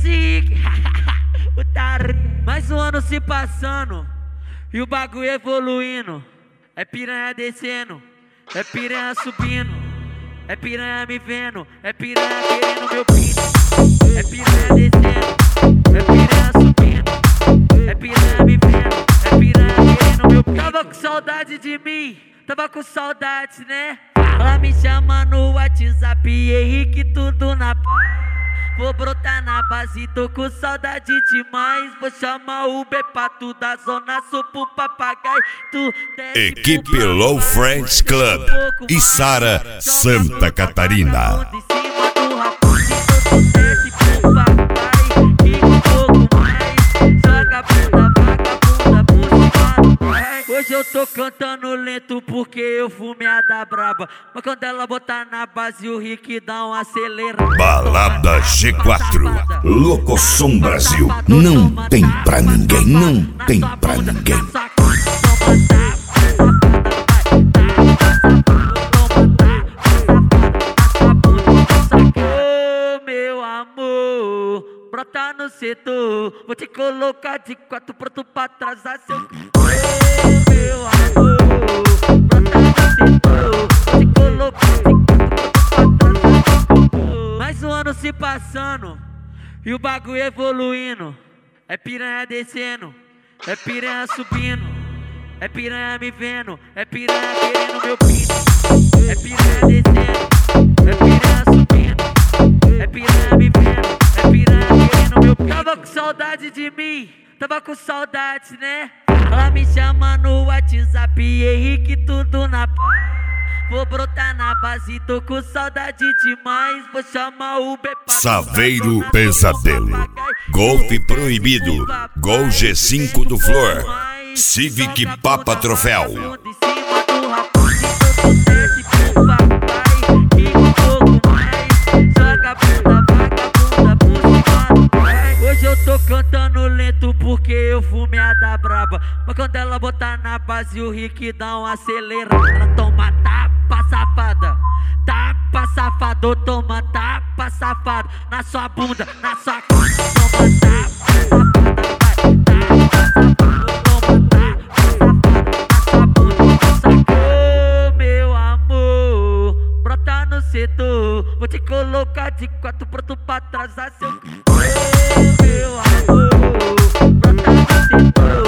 chique. Mais um ano se passando e o bagulho evoluindo. É piranha descendo, é piranha subindo, é piranha me vendo, é piranha querendo meu pinto. É piranha descendo, é piranha subindo, é piranha me vendo, é piranha querendo meu pinto. Tava com saudade de mim, tava com saudade, né? Ela me chama no WhatsApp, Henrique, tudo na paz. Vou brotar na base, tô com saudade demais. Vou chamar o Bepato da Zona Sul pro papagaio. Equipe Low Friends Club, Içara, Santa Catarina. Hoje eu tô cantando lento porque eu fumei a da braba. Mas quando ela botar na base o Rick dá um acelerado. Balada G4, Locosom Brasil. Não tem pra ninguém, não tem pra ninguém. Ô meu amor, brota no setor. Vou te colocar de quatro pronto pra atrasar seu... Meu amor, brota no setor. Vou te colocar de quatro pronto pra atrasar. Mais um ano se passando e o bagulho evoluindo. É piranha descendo, é piranha subindo, é piranha me vendo, é piranha querendo meu pinto. É piranha descendo, é piranha subindo, é piranha me vendo, é piranha querendo meu pinto. Tava com saudade de mim, tava com saudade, né? Ela me chama no WhatsApp, Henrique, tudo na paz. Vou brotar na base, tô com saudade demais. Vou chamar o Bepato. Saveiro Pesadelo, Golfe Proibido, Gol G5 do Flor, Civic Papa Troféu. Hoje eu tô cantando lento porque eu fumei a da braba. Mas quando ela botar na base o Rick dá um acelerado. Ela toma tapa safada, tapa safado, toma tapa safado. Na sua bunda, na sua cara, toma tapa safada, vai. Tapa safado, toma tapa safada. Na sua bunda, na sua cara. Ô meu amor, brota no setor. Vou te colocar de quatro pronto pra atrasar seu... Meu amor, brota no setor.